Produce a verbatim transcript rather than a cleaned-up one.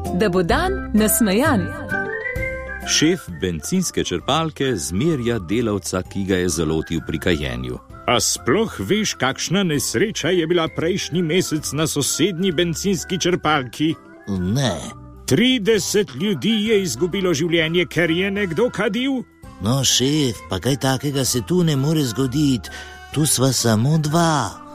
da bo dan nasmejan. Šef bencinske črpalke zmerja delavca, ki ga je zalotil pri kajenju. A sploh veš, kakšna nesreča je bila prejšnji mesec na sosednji bencinski črpalki? Ne. trideset ljudi je izgubilo življenje, ker je nekdo kadil. No, šef, pa kaj takega se tu ne more zgoditi. Tu sva samo dva.